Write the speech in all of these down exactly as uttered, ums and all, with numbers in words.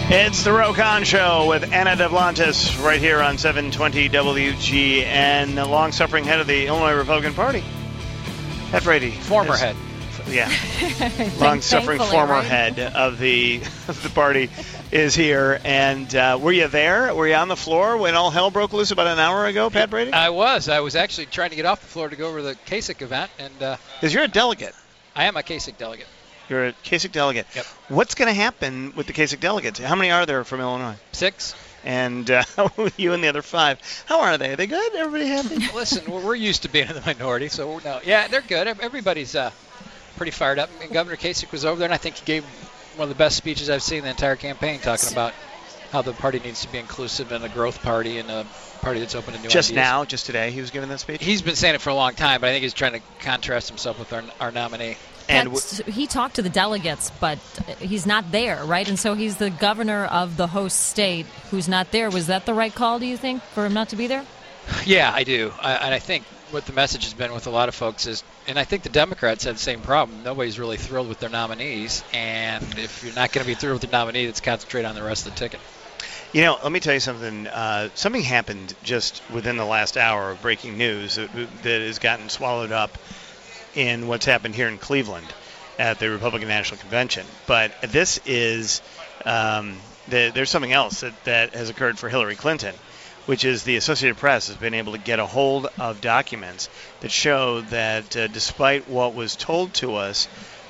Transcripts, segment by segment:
It's the Rokon Show with Anna Deblantis right here on seven twenty W G N, the long-suffering head of the Illinois Republican Party, Pat Brady. Former is, head. Yeah. Long-suffering former right? head of the of the party is here. And uh, were you there? Were you on the floor when all hell broke loose about an hour ago, Pat Brady? I was. I was actually trying to get off the floor to go over to the Kasich event. and Because uh, you're a delegate. I am a Kasich delegate. You're a Kasich delegate. Yep. What's going to happen with the Kasich delegates? How many are there from Illinois? Six. And uh, you and the other five. How are they? Are they good? Everybody happy? Listen, we're used to being in the minority, so we're no. Yeah, they're good. Everybody's uh, pretty fired up. And Governor Kasich was over there, and I think he gave one of the best speeches I've seen the entire campaign, talking about how the party needs to be inclusive and a growth party and a party that's open to new just ideas. Just now, just today, he was giving that speech? He's been saying it for a long time, but I think he's trying to contrast himself with our, our nominee. And w- he talked to the delegates, but he's not there, right? And so he's the governor of the host state who's not there. Was that the right call, do you think, for him not to be there? Yeah, I do. I, and I think what the message has been with a lot of folks is, and I think the Democrats had the same problem, nobody's really thrilled with their nominees. And if you're not going to be thrilled with the nominee, let's concentrate on the rest of the ticket. You know, let me tell you something. Uh, something happened just within the last hour of breaking news that, that has gotten swallowed up in what's happened here in Cleveland at the Republican National Convention. But this is, um, the, there's something else that, that has occurred for Hillary Clinton, which is the Associated Press has been able to get a hold of documents that show that uh, despite what was told to us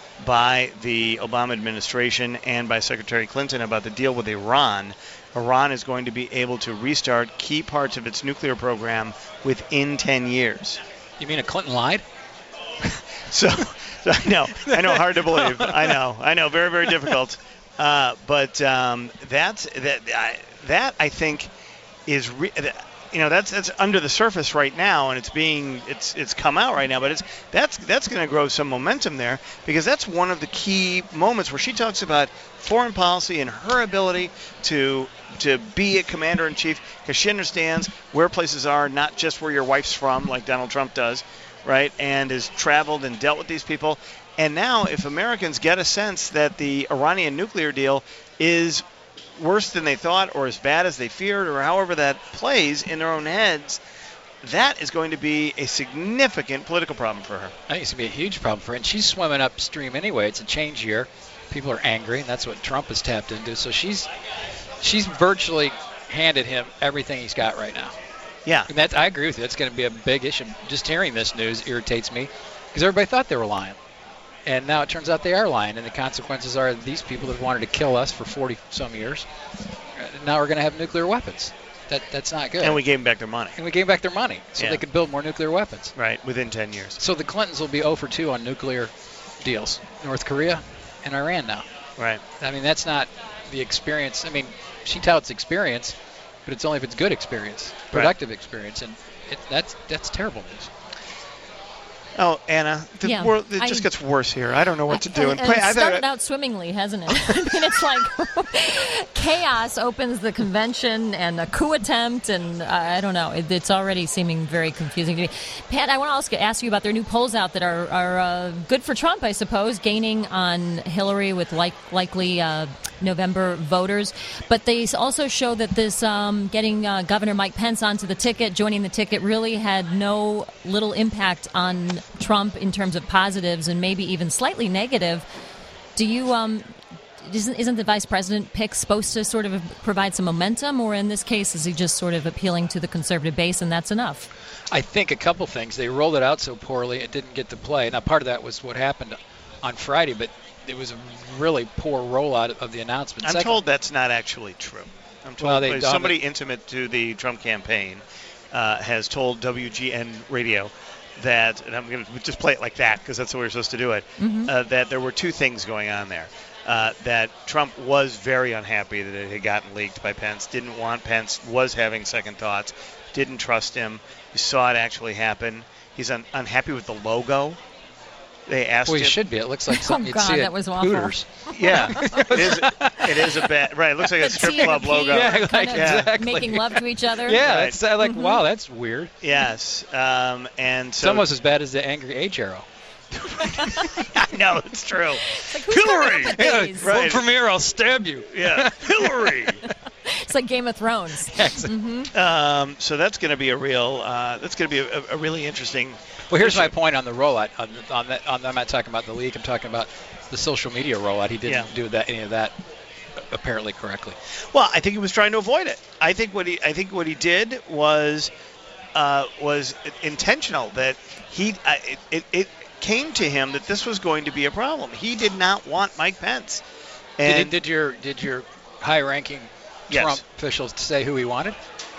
by the Obama administration and by Secretary Clinton about the deal with Iran, Iran is going to be able to restart key parts of its nuclear program within ten years. You mean a Clinton lied? So, so I know, I know, hard to believe. I know, I know, very, very difficult. Uh, but um, that's that. I, that I think is, re- you know, that's that's under the surface right now, and it's being it's it's come out right now. But it's that's that's going to grow some momentum there, because that's one of the key moments where she talks about foreign policy and her ability to to be a commander in chief, because she understands where places are, not just where your wife's from, like Donald Trump does. Right, and has traveled and dealt with these people. And now if Americans get a sense that the Iranian nuclear deal is worse than they thought or as bad as they feared, or however that plays in their own heads, that is going to be a significant political problem for her. I think it's going to be a huge problem for her. And she's swimming upstream anyway. It's a change year. People are angry, and that's what Trump has tapped into. So she's she's virtually handed him everything he's got right now. Yeah. And that's, I agree with you. That's going to be a big issue. Just hearing this news irritates me, because everybody thought they were lying. And now it turns out they are lying. And the consequences are these people that wanted to kill us for forty-some years, now we're going to have nuclear weapons. That That's not good. And we gave them back their money. And we gave back their money so yeah. they could build more nuclear weapons. Right, within ten years. So the Clintons will be oh for two on nuclear deals. North Korea and Iran now. Right. I mean, that's not the experience. I mean, she touts experience, but it's only if it's good experience, productive right. experience, and it, that's that's terrible news. Oh, Anna, the yeah, world, it I, just gets worse here. I don't know what to do. And, and play, it started I, out swimmingly, hasn't it? I mean, it's like chaos opens the convention and a coup attempt, and uh, I don't know. It, it's already seeming very confusing to me. Pat, I want to also ask you about their new polls out that are, are uh, good for Trump, I suppose, gaining on Hillary with like, likely uh, November voters. But they also show that this um, getting uh, Governor Mike Pence onto the ticket, joining the ticket, really had no little impact on Trump in terms of positives and maybe even slightly negative. Do you um isn't isn't the vice president pick supposed to sort of provide some momentum, or in this case is he just sort of appealing to the conservative base and that's enough? I think a couple things. They rolled it out so poorly it didn't get to play. Now part of that was what happened on Friday, but it was a really poor rollout of the announcement. I'm Second, told that's not actually true. I'm told well, they, somebody intimate to the Trump campaign uh, has told W G N Radio that, and I'm going to just play it like that because that's the way we're supposed to do it, mm-hmm. uh, that there were two things going on there. Uh, that Trump was very unhappy that it had gotten leaked by Pence, didn't want Pence, was having second thoughts, didn't trust him. You saw it actually happen. He's un- unhappy with the logo. They asked well, he him. should be. It looks like something oh, you'd God, see that at was awful. Hooters. Yeah, it is. It is a bad. Right, it looks like a strip club logo. Yeah, kind like, of exactly. making love to each other. Yeah, right. it's uh, like mm-hmm. wow, that's weird. Yes, um, and so it's almost as bad as the angry H arrow. I know, it's true. It's like, who's coming up with Yeah, these? right. vote for me or I'll stab you. Yeah, Hillary. It's like Game of Thrones. um, so that's going to be a real. Uh, that's going to be a, a really interesting. Well, here's issue. my point on the rollout. On, on that, on, I'm not talking about the league. I'm talking about the social media rollout. He didn't Yeah. do that any of that apparently correctly. Well, I think he was trying to avoid it. I think what he. I think what he did was. Uh, was intentional. That he. Uh, it, it, it came to him that this was going to be a problem. He did not want Mike Pence. And Did, did your did your high-ranking Yes. Trump officials say who he wanted?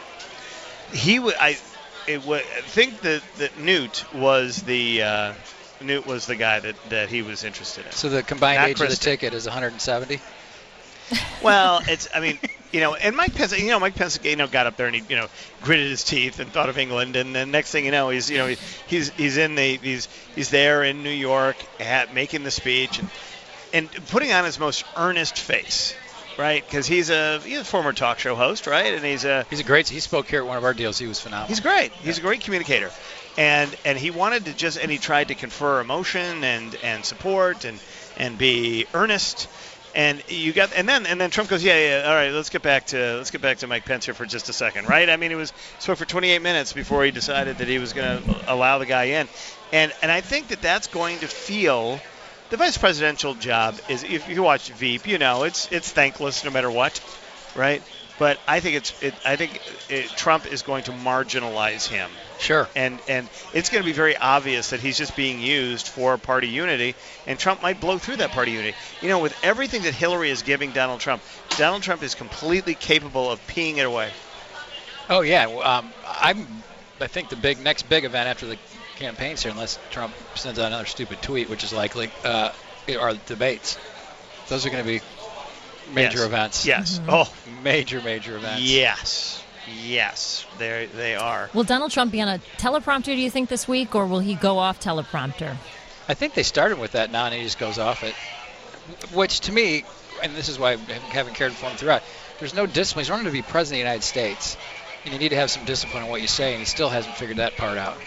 he w- I it w- I think that, that Newt was the uh, Newt was the guy that, that he was interested in. So the combined Not age of the Christie. ticket is one hundred seventy. Well, it's I mean, you know, and Mike Pence, you know, Mike Pence, you know, got up there and he, you know, gritted his teeth and thought of England, and then next thing you know, he's, you know, he, he's he's in the he's he's there in New York, at, making the speech and and putting on his most earnest face, right? Because he's a he's a former talk show host, right? And he's a He's a great. He spoke here at one of our deals. He was phenomenal. He's great. He's a great communicator, and and he wanted to just and he tried to confer emotion and and support and and be earnest. And you got and then and then Trump goes, yeah, yeah, all right, let's get back to let's get back to Mike Pence here for just a second, right? I mean, it was spoke for twenty-eight minutes before he decided that he was going to allow the guy in, and and I think that that's going to feel. The vice presidential job is, if you watch Veep, you know it's it's thankless no matter what, right? But I think it's it, I think it, Trump is going to marginalize him, Sure. and and it's going to be very obvious that he's just being used for party unity, and Trump might blow through that party unity. You know, with everything that Hillary is giving Donald Trump, Donald Trump is completely capable of peeing it away. Oh yeah. well, Um, I'm. I think the big next big event after the campaigns here, unless Trump sends out another stupid tweet, which is likely, uh, are debates. Those are going to be major Yes. events. Yes. Oh, Major, major events. yes. Yes. They they are. Will Donald Trump be on a teleprompter, do you think, this week, or will he go off teleprompter? I think they started with that now, and he just goes off it. Which to me, and this is why I haven't cared for him throughout. There's no discipline. He's running to be president of the United States, and you need to have some discipline in what you say, and he still hasn't figured that part out.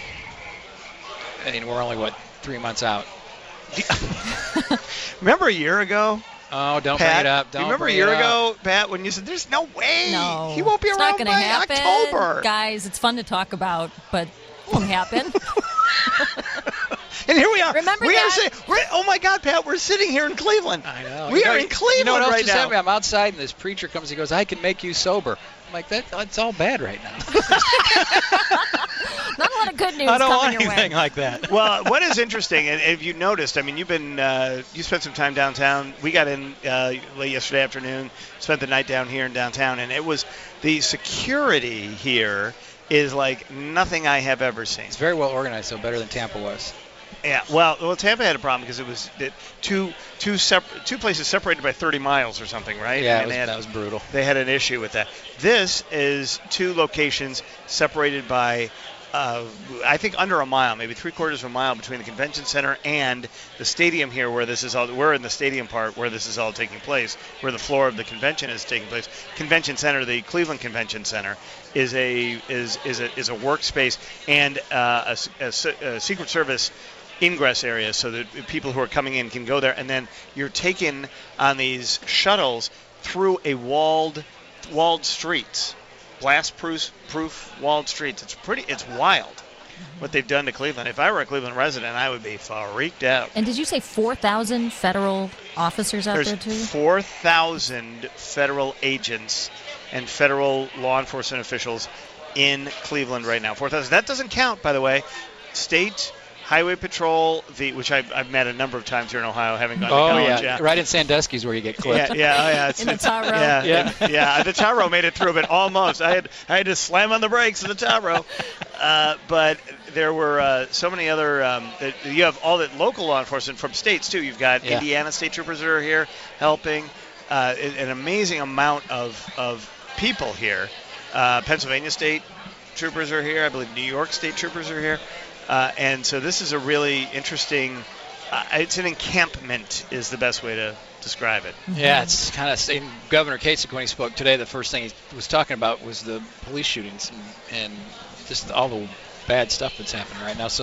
I mean, we're only what three months out. Remember a year ago? Oh, don't Pat, bring it up. do Don't you remember a bring year it up. ago, Pat, when you said, there's no way No. he won't be it's around not gonna by happen. October. Guys, it's fun to talk about, but it won't happen. And here we are. Remember we that? Are sitting, we're, oh, my God, Pat, we're sitting here in Cleveland. I know. We You are know- in Cleveland You know what else right just now. happened? I'm outside, and this preacher comes. He goes, "I can make you sober." I'm like, that. That's all bad right now. Not a lot of good news I don't coming want your anything way. like that. Well, what is interesting, and if you noticed, I mean, you've been, uh, you spent some time downtown. We got in uh, late yesterday afternoon, spent the night down here in downtown, and it was, the security here is like nothing I have ever seen. It's very well organized, so better than Tampa was. Yeah, well, well, Tampa had a problem because it was it, two two separ- two places separated by thirty miles or something, right? Yeah, And it was, they had, that was brutal. they had an issue with that. This is two locations separated by, uh, I think, under a mile, maybe three quarters of a mile between the convention center and the stadium here, where this is all. We're in the stadium part where this is all taking place, where the floor of the convention is taking place. Convention Center, the Cleveland Convention Center, is a is is a is a workspace and uh, a, a, a Secret Service ingress area, so that people who are coming in can go there, and then you're taken on these shuttles through a walled walled streets, blast proof proof walled streets. It's pretty it's wild what they've done to Cleveland. If I were a Cleveland resident, I would be freaked out. And did you say four thousand federal officers out There's there, too? four thousand federal agents and federal law enforcement officials in Cleveland right now. four thousand. That doesn't count, by the way, state Highway Patrol, the which I've, I've met a number of times here in Ohio, having gone to Oh college. yeah. right in Sandusky's where you get clipped. Yeah, yeah, oh, yeah. It's, In the tar road. Yeah, Yeah. yeah, yeah. The tar road made it through, but almost. I had I had to slam on the brakes of the tar road. Uh, but there were uh, so many other. Um, that you have all that local law enforcement from states too. You've got Yeah. Indiana state troopers that are here helping. Uh, an amazing amount of of people here. Uh, Pennsylvania state troopers are here. I believe New York state troopers are here. Uh, and so this is a really interesting, uh, it's an encampment is the best way to describe it. Yeah, it's kind of same. Governor Kasich, when he spoke today, the first thing he was talking about was the police shootings and, and just all the bad stuff that's happening right now. So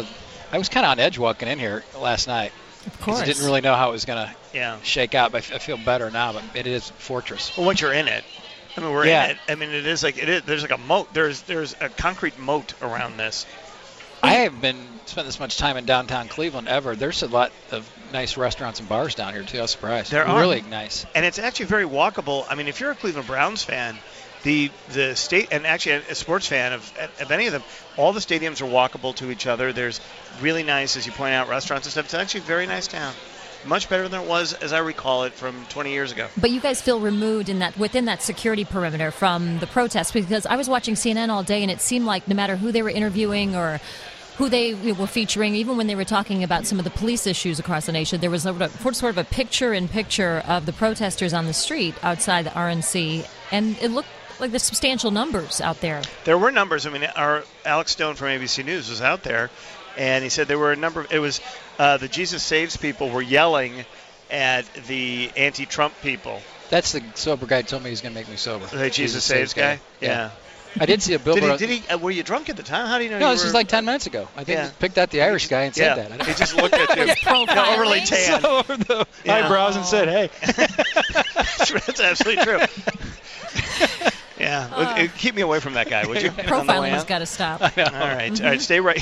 I was kind of on edge walking in here last night. Of course. I didn't really know how it was going to Yeah. shake out, but I f- I feel better now. But it is a fortress. Well, once you're in it, I mean, we're Yeah. in it. I mean, it is like it is. There's like a moat. There's there's a concrete moat around this. I haven't been spent this much time in downtown Cleveland ever. There's a lot of nice restaurants and bars down here too. I was surprised. There are. Really nice. And it's actually very walkable. I mean, if you're a Cleveland Browns fan, the the state and actually a sports fan of of any of them, all the stadiums are walkable to each other. There's really nice, as you point out, restaurants and stuff. It's actually a very nice town. Much better than it was, as I recall it, from twenty years ago. But you guys feel removed in that within that security perimeter from the protests, because I was watching C N N all day and it seemed like no matter who they were interviewing or who they were featuring, even when they were talking about some of the police issues across the nation, there was a, sort of a picture-in-picture of the protesters on the street outside the R N C, and it looked like there's substantial numbers out there. There were numbers. I mean, our Alex Stone from A B C News was out there, and he said there were a number of, it was uh, the Jesus Saves people were yelling at the anti-Trump people. That's the sober guy who told me he's going to make me sober. The Jesus, Saves guy? Yeah. I did see a Did billboard. he, did he, uh, were you drunk at the time? How do you know No, you this were? was like ten minutes ago. I think Yeah. he picked out the Irish guy and yeah. said that. I He just looked at you. Was profiling. overly tan. So over the Yeah. eyebrows and said, hey. That's absolutely true. Yeah. Well, uh, keep me away from that guy, would you? On the way Profiling has out? got to stop. All right, all right. Stay right,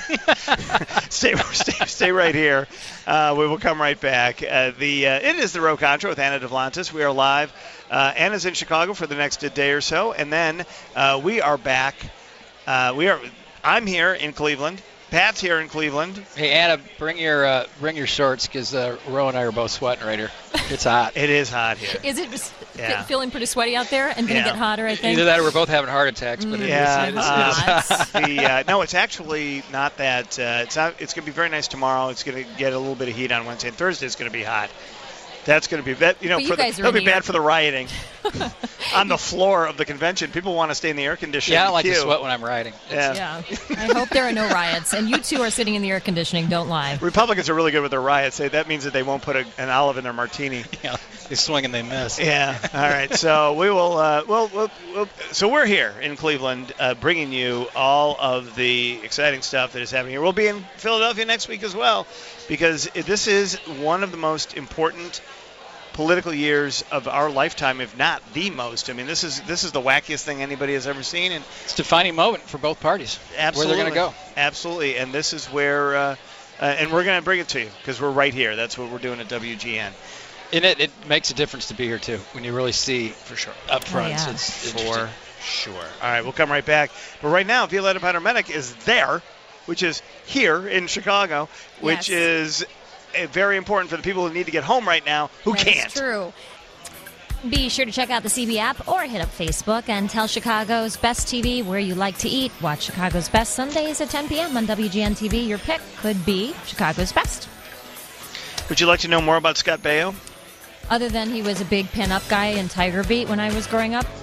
stay, stay, stay right here. Uh, we will come right back. Uh, the uh, it is the Row Contra with Anna Devlantis. We are live. Uh, Anna's in Chicago for the next day or so, and then uh, we are back. Uh, we are. I'm here in Cleveland. Pat's here in Cleveland. Hey Anna, bring your uh, bring your shorts because uh, Ro and I are both sweating right here. It's hot. It is hot here. Is it just Yeah. fe- feeling pretty sweaty out there and going to Yeah. get hotter, I think? Either that or we're both having heart attacks. But it is- Yeah, it is, uh, it is hot. the uh, no, it's actually not that. Uh, it's not. It's going to be very nice tomorrow. It's going to get a little bit of heat on Wednesday and Thursday. It's going to be hot. That's going to be that. You know, But you for the, guys are that'll in be the air- bad for the rioting on the floor of the convention. People want to stay in the air conditioning. Yeah, I don't like queue. to sweat when I'm riding. It's- Yeah. Yeah. I hope there are no riots. And you two are sitting in the air conditioning. Don't lie. Republicans are really good with their riots. They, that means that they won't put a, an olive in their martini. Yeah, they swing and they miss. Yeah. All right. So we will. Uh, well, we'll, we'll. So we're here in Cleveland, uh, bringing you all of the exciting stuff that is happening here. We'll be in Philadelphia next week as well, because this is one of the most important political years of our lifetime, if not the most. I mean, this is this is the wackiest thing anybody has ever seen, and It's a defining moment for both parties. absolutely, Where they're going to go. Absolutely. And this is where. Uh, uh, and we're going to bring it to you because we're right here. That's what we're doing at W G N. And it, it makes a difference to be here, too, when you really see For sure. up front. Oh, yeah. It's For interesting. sure. All right, we'll come right back. But right now, Violetta Paramedic is there, which is here in Chicago, which Yes. is uh, very important for the people who need to get home right now who That is can't. true. Be sure to check out the C B app or hit up Facebook and tell Chicago's Best T V where you like to eat. Watch Chicago's Best Sundays at ten p.m. on W G N T V. Your pick could be Chicago's Best. Would you like to know more about Scott Baio? Other than he was a big pin-up guy in Tiger Beat when I was growing up.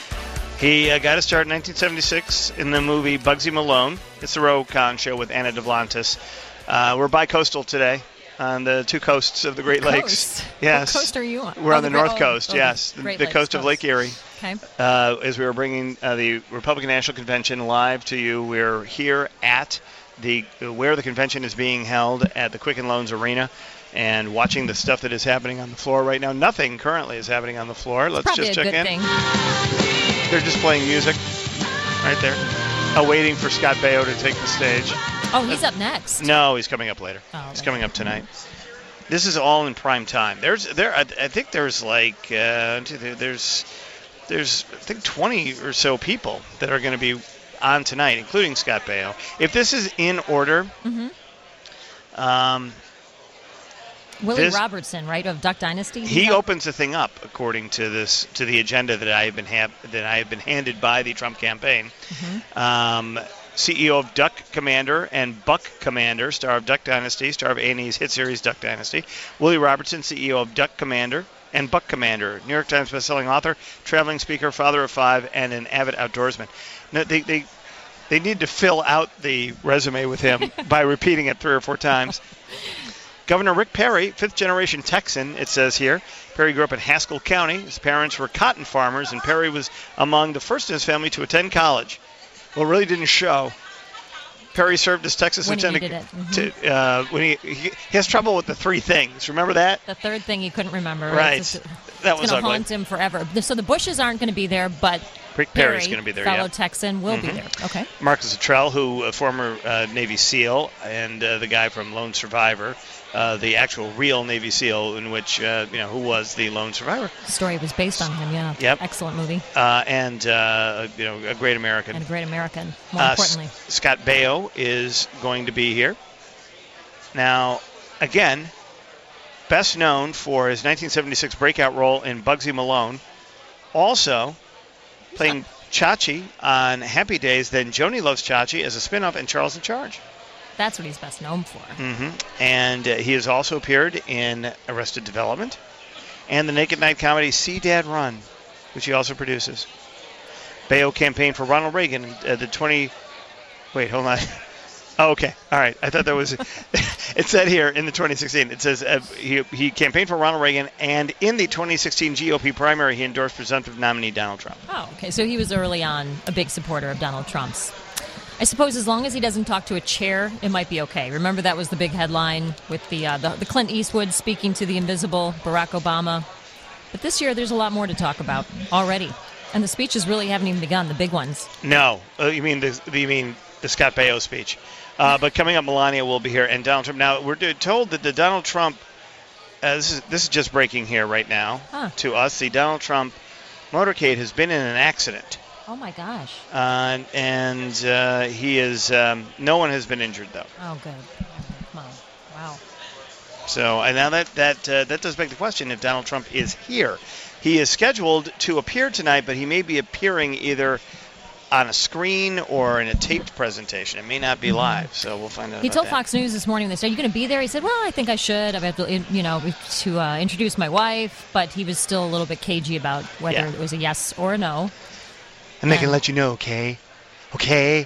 He uh, got his start in nineteen seventy-six in the movie Bugsy Malone. It's the Row Con Show with Anna Devlantis. Uh, we're bi-coastal today on the two coasts of the Great Lakes. Coast. Yes. What coast are you on? We're Oh, on the, Great- North oh, Coast, oh, yes. The, Great the Lakes coast of Lake Erie. Okay. Uh, as we were bringing uh, the Republican National Convention live to you, we're here at the where the convention is being held at the Quicken Loans Arena, and watching the stuff that is happening on the floor right now. Nothing currently is happening on the floor. Let's Probably just a check good in. thing. They're just playing music right there, uh, waiting for Scott Baio to take the stage. Oh, he's up next. No, he's coming up later. Oh, he's okay. coming up tonight. This is all in prime time. There's there. I, I think there's like uh, there's there's I think twenty or so people that are going to be on tonight, including Scott Baio. If this is in order, Mm-hmm. um, Willie this- Robertson, right, of Duck Dynasty? he He's up? opens the thing up according to this to the agenda that I have been ha- that I have been handed by the Trump campaign. Mm-hmm. Um, C E O of Duck Commander and Buck Commander, star of Duck Dynasty, star of A and E's hit series Duck Dynasty. Willie Robertson, C E O of Duck Commander and Buck Commander, New York Times bestselling author, traveling speaker, father of five, and an avid outdoorsman. No, they they they need to fill out the resume with him by repeating it three or four times. Governor Rick Perry, fifth-generation Texan, it says here. Perry grew up in Haskell County. His parents were cotton farmers, and Perry was among the first in his family to attend college. Well, it really didn't show. Perry served as Texas When he lieutenant. needed it. To, uh, when he, he he has trouble with the three things. Remember that? The third thing he couldn't remember. Right. Right. It's, it's, that it's was going to ugly. haunt him forever. So the Bushes aren't going to be there, but Rick Perry, Perry's going to be there. fellow Yeah. Texan, will Mhm. be there. Okay. Marcus Luttrell, who a former uh, Navy SEAL, and uh, the guy from Lone Survivor, uh, the actual real Navy SEAL, in which uh, you know who was the Lone Survivor, The story was based on him. Yeah. Yep. Excellent movie uh, and uh, you know a great American. and a great American. More Uh, importantly, S- Scott Baio is going to be here. Now, again, best known for his nineteen seventy-six breakout role in Bugsy Malone. Also, playing Chachi on Happy Days, then Joni Loves Chachi as a spin-off in Charles in Charge. that's what he's best known for. hmm And uh, he has also appeared in Arrested Development and the Naked Night comedy See Dad Run, which he also produces. Baio campaigned for Ronald Reagan at the twenty. Wait, hold on. Oh, okay. All right. I thought that was. It said here in the twenty sixteen. It says uh, he he campaigned for Ronald Reagan, and in the twenty sixteen G O P primary, he endorsed presumptive nominee Donald Trump. Oh, okay. So he was early on a big supporter of Donald Trump's. I suppose as long as he doesn't talk to a chair, it might be okay. Remember that was the big headline with the uh, the, the Clint Eastwood speaking to the invisible Barack Obama. But this year, there's a lot more to talk about already, and the speeches really haven't even begun. The big ones. No, uh, you mean the you mean the Scott Baio speech? Uh, but coming up, Melania will be here, and Donald Trump. Now we're told that the Donald Trump. Uh, this is this is just breaking here right now Huh. to us. The Donald Trump motorcade has been in an accident, Oh my gosh. uh, and uh, he is. Um, no one has been injured though. Oh, good. Wow. Wow. So, and now that that uh, that does beg the question if Donald Trump is here. He is scheduled to appear tonight, but he may be appearing either on a screen or in a taped presentation. It may not be live, so we'll find out. He about told that. Fox News this morning when they said, "Are you going to be there?" He said, "Well, I think I should. I have to, you know, to uh, introduce my wife." But he was still a little bit cagey about whether Yeah. it was a yes or a no. And they can Yeah. let you know, okay? Okay?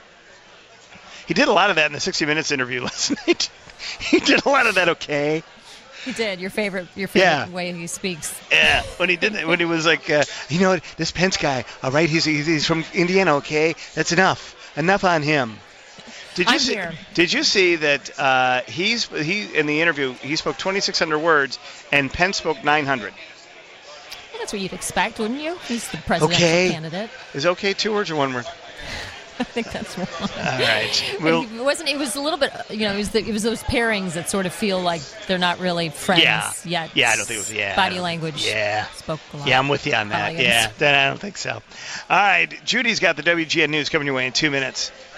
He did a lot of that in the sixty minutes interview last night. He did a lot of that, okay? He did. Your favorite, your favorite Yeah. way he speaks. Yeah, when he did it, when he was like, uh, you know what, this Pence guy, all right, he's, he's he's from Indiana, okay? That's enough. Enough on him. Did you I'm see? here. Did you see that uh, he's he in the interview he spoke twenty-six hundred words and Pence spoke nine hundred? Well, that's what you'd expect, wouldn't you? He's the presidential Okay. candidate. Is okay two words or one word? I think that's wrong. All right. Well, it wasn't. It was a little bit. You know, it was, the, it was those pairings that sort of feel like they're not really friends Yeah. yet. Yeah, I don't think it was- yeah, I Body don't- language. yeah. Spoke a lot. yeah, I'm with you on that. Elegance. Yeah, then I don't think so. All right, Judy's got the W G N News coming your way in two minutes.